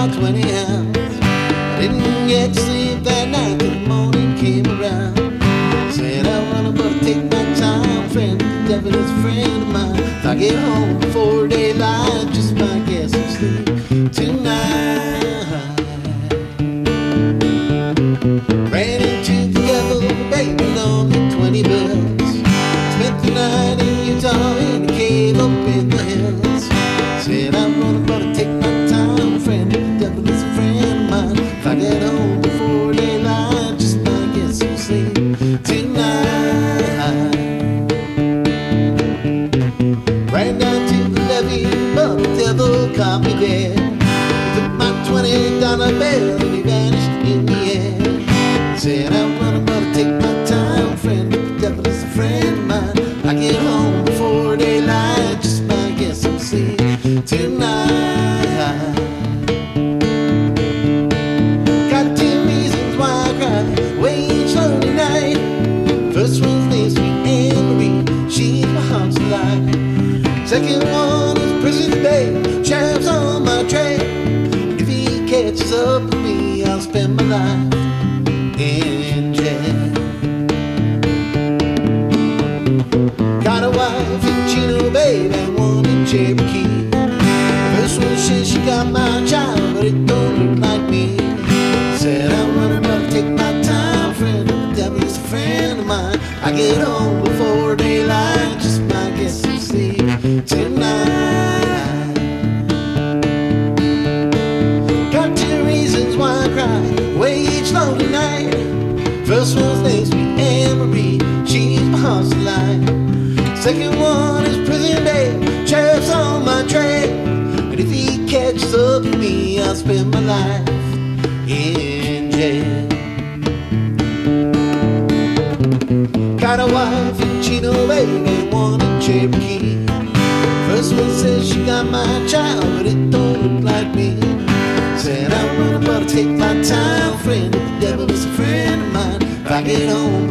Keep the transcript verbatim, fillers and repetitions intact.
about twenty hours. I didn't get sleep that night till the morning came around. Said I wanna but take my time, friend. The devil is a friend of mine. If I get home before daylight, just might get some sleep tonight. Ran into the devil, baby, only twenty bills. Spent the night in Utah in a cave up in the hills. Said I'm gonna but take my time, friend. The devil is a friend of mine. If I get home before daylight, just might get some sleep tonight. Ran down to the levee, but the devil caught me dead. He took my twenty dollar bill and he vanished in the air. Said I'm gonna but take my time, friend. The devil is a friend of mine. I get home before daylight, just might get some sleep tonight. Got two reasons why I cry, wage lonely night. First one's named Sweet Anne Marie, she's my heart's delight. Second one is Prison Babe, sheriff's on my trail. If he catches up with me, I'll spend my life in jail. Got a wife in Chino, babe, and one in Cherokee. First one says she got my child, but it don't look like me. Said I'm running, but I take my time, friend. The devil is a friend of mine. I get home before daylight, just might get some sleep tonight. Got two reasons why I cry, wage lonely night. First one's named Sweet Anne Marie, she's my heart's delight. Second one is Prison Babe, sheriff's on my trail. And if he catches up with me, I'll spend my life in jail. Got a wife in Chino, babe, and one in Cherokee. First one says she got my child, but it don't look like me. Said I'm running, but I take my time, friend. The devil is a friend of mine. If I get home